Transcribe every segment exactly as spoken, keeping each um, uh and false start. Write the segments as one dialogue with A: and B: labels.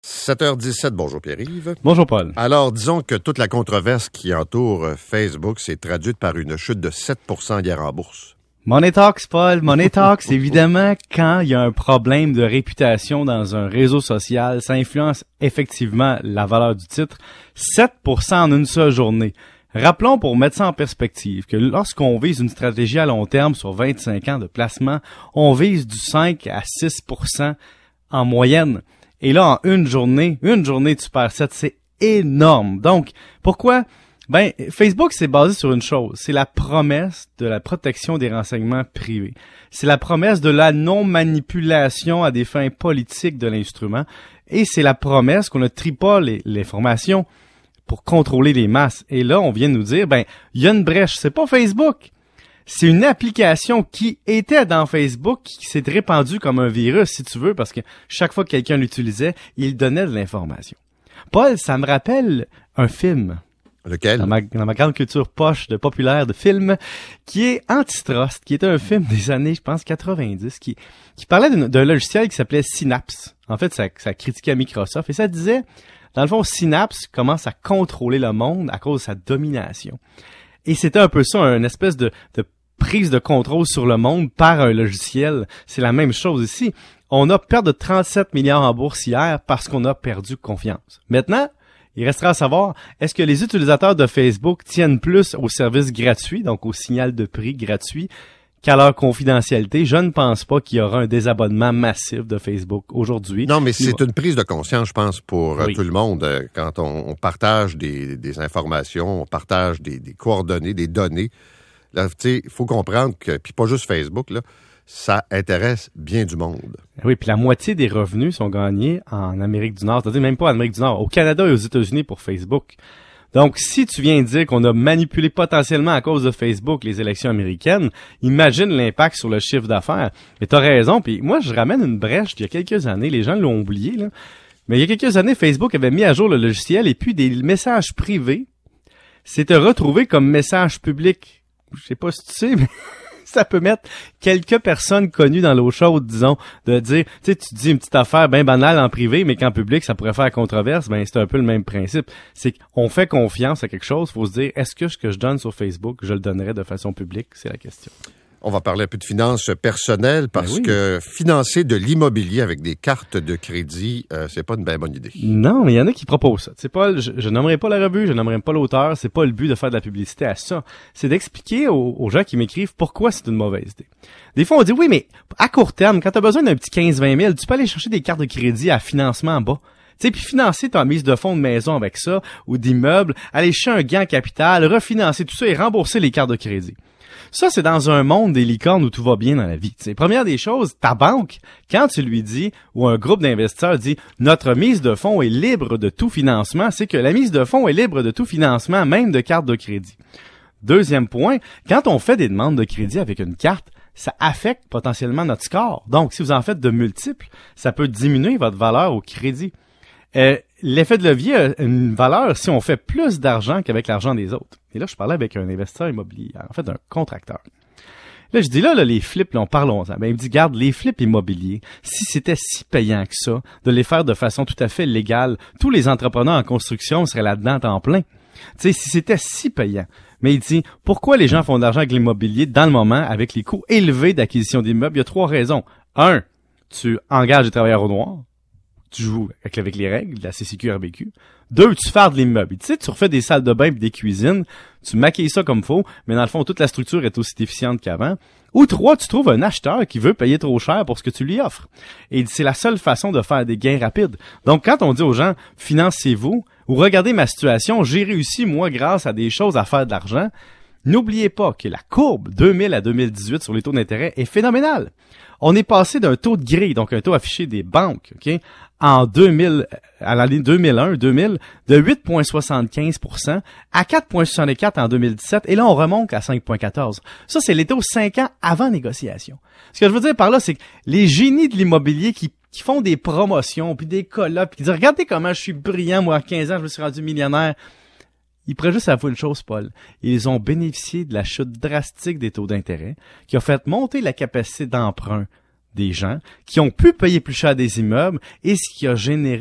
A: sept heures dix-sept, bonjour Pierre-Yves.
B: Bonjour Paul.
A: Alors, disons que toute la controverse qui entoure Facebook s'est traduite par une chute de sept pour cent hier en bourse.
B: Money Talks, Paul. Money Talks, évidemment, quand il y a un problème de réputation dans un réseau social, ça influence effectivement la valeur du titre. sept pour cent en une seule journée. Rappelons, pour mettre ça en perspective, que lorsqu'on vise une stratégie à long terme sur vingt-cinq ans de placement, on vise du cinq à six pour cent en moyenne. Et là, en une journée, une journée, tu perds sept, c'est énorme. Donc, pourquoi? Ben, Facebook, c'est basé sur une chose. C'est la promesse de la protection des renseignements privés. C'est la promesse de la non-manipulation à des fins politiques de l'instrument. Et c'est la promesse qu'on ne trie pas les, l'information pour contrôler les masses. Et là, on vient de nous dire, ben, il y a une brèche. C'est pas Facebook. C'est une application qui était dans Facebook, qui s'est répandue comme un virus, si tu veux, parce que chaque fois que quelqu'un l'utilisait, il donnait de l'information. Paul, ça me rappelle un film.
A: Lequel? Dans
B: ma, dans ma grande culture poche de populaire de film, qui est Antitrust, qui était un film des années, je pense, quatre-vingt-dix, qui, qui parlait d'un, d'un logiciel qui s'appelait Synapse. En fait, ça, ça critiquait Microsoft, et ça disait, dans le fond, Synapse commence à contrôler le monde à cause de sa domination. Et c'était un peu ça, une espèce de, de prise de contrôle sur le monde par un logiciel. C'est la même chose ici. On a perdu de trente-sept milliards en bourse hier parce qu'on a perdu confiance. Maintenant, il restera à savoir, est-ce que les utilisateurs de Facebook tiennent plus au service gratuit, donc au signal de prix gratuit, qu'à leur confidentialité? Je ne pense pas qu'il y aura un désabonnement massif de Facebook aujourd'hui.
A: Non, mais c'est une prise de conscience, je pense, pour oui. tout le monde. Quand on, on partage des, des informations, on partage des, des coordonnées, des données. Là, tu sais, il faut comprendre que, puis pas juste Facebook, là, ça intéresse bien du monde.
B: Oui, puis la moitié des revenus sont gagnés en Amérique du Nord. C'est-à-dire même pas en Amérique du Nord, au Canada et aux États-Unis pour Facebook. Donc, si tu viens dire qu'on a manipulé potentiellement à cause de Facebook les élections américaines, imagine l'impact sur le chiffre d'affaires. Mais t'as raison, puis moi, je ramène une brèche d'il y a quelques années, les gens l'ont oublié, là. Mais il y a quelques années, Facebook avait mis à jour le logiciel et puis des messages privés s'étaient retrouvés comme messages publics. Je sais pas si tu sais, mais ça peut mettre quelques personnes connues dans l'eau chaude, disons, de dire, tu sais, tu dis une petite affaire bien banale en privé, mais qu'en public, ça pourrait faire controverse, ben c'est un peu le même principe. C'est qu'on fait confiance à quelque chose, faut se dire, est-ce que ce que je donne sur Facebook, je le donnerais de façon publique? C'est la question.
A: On va parler un peu de finances personnelles parce ben oui. que financer de l'immobilier avec des cartes de crédit, euh, c'est pas une bien bonne idée.
B: Non, mais il y en a qui proposent ça. C'est pas, je, je nommerai pas la revue, je nommerai pas l'auteur. C'est pas le but de faire de la publicité à ça. C'est d'expliquer aux, aux gens qui m'écrivent pourquoi c'est une mauvaise idée. Des fois, on dit oui, mais à court terme, quand tu as besoin d'un petit quinze à vingt mille, tu peux aller chercher des cartes de crédit à financement bas. Tu sais, puis financer ta mise de fonds de maison avec ça ou d'immeuble, aller chercher un gain en capital, refinancer tout ça et rembourser les cartes de crédit. Ça, c'est dans un monde des licornes où tout va bien dans la vie. T'sais, première des choses, ta banque, quand tu lui dis, ou un groupe d'investisseurs dit, notre mise de fonds est libre de tout financement, c'est que la mise de fonds est libre de tout financement, même de carte de crédit. Deuxième point, quand on fait des demandes de crédit avec une carte, ça affecte potentiellement notre score. Donc, si vous en faites de multiples, ça peut diminuer votre valeur au crédit. Euh, l'effet de levier a une valeur si on fait plus d'argent qu'avec l'argent des autres. Et là, je parlais avec un investisseur immobilier, en fait, un contracteur. Là, je dis là, là les flips, là, on parlons-en. Ben, il me dit, garde, les flips immobiliers, si c'était si payant que ça, de les faire de façon tout à fait légale, tous les entrepreneurs en construction seraient là-dedans en plein. Tu sais, si c'était si payant. Mais il dit, pourquoi les gens font de l'argent avec l'immobilier dans le moment, avec les coûts élevés d'acquisition d'immeubles? Il y a trois raisons. Un, tu engages des travailleurs au noir. Tu joues avec, avec les règles de la C C Q R B Q. Deux, tu fardes l'immeuble. Tu sais, tu refais des salles de bain et des cuisines, tu maquilles ça comme faut, mais dans le fond, toute la structure est aussi efficiente qu'avant. Ou trois, tu trouves un acheteur qui veut payer trop cher pour ce que tu lui offres. Et c'est la seule façon de faire des gains rapides. Donc, quand on dit aux gens, financez-vous, ou regardez ma situation, j'ai réussi, moi, grâce à des choses, à faire de l'argent, n'oubliez pas que la courbe deux mille à deux mille dix-huit sur les taux d'intérêt est phénoménale. On est passé d'un taux de grille, donc un taux affiché des banques, ok, en deux mille, à l'année deux mille un deux mille, de huit virgule soixante-quinze pour cent à quatre virgule soixante-quatre en deux mille dix-sept, et là, on remonte à cinq virgule quatorze. Ça, c'est les taux cinq ans avant négociation. Ce que je veux dire par là, c'est que les génies de l'immobilier qui, qui font des promotions, puis des colloques, puis qui disent, regardez comment je suis brillant, moi, à quinze ans, je me suis rendu millionnaire. Ils pourraient juste avouer une chose, Paul. Ils ont bénéficié de la chute drastique des taux d'intérêt, qui a fait monter la capacité d'emprunt des gens, qui ont pu payer plus cher des immeubles, et ce qui a généré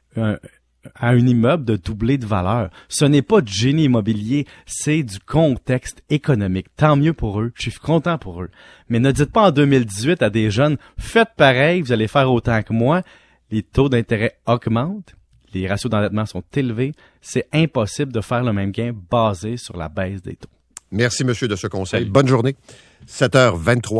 B: un, à un immeuble de doubler de valeur. Ce n'est pas du génie immobilier, c'est du contexte économique. Tant mieux pour eux, je suis content pour eux. Mais ne dites pas en deux mille dix-huit à des jeunes, faites pareil, vous allez faire autant que moi. Les taux d'intérêt augmentent, les ratios d'endettement sont élevés, c'est impossible de faire le même gain basé sur la baisse des taux.
A: Merci, monsieur, de ce conseil.
B: Salut.
A: Bonne journée. sept heures vingt-trois.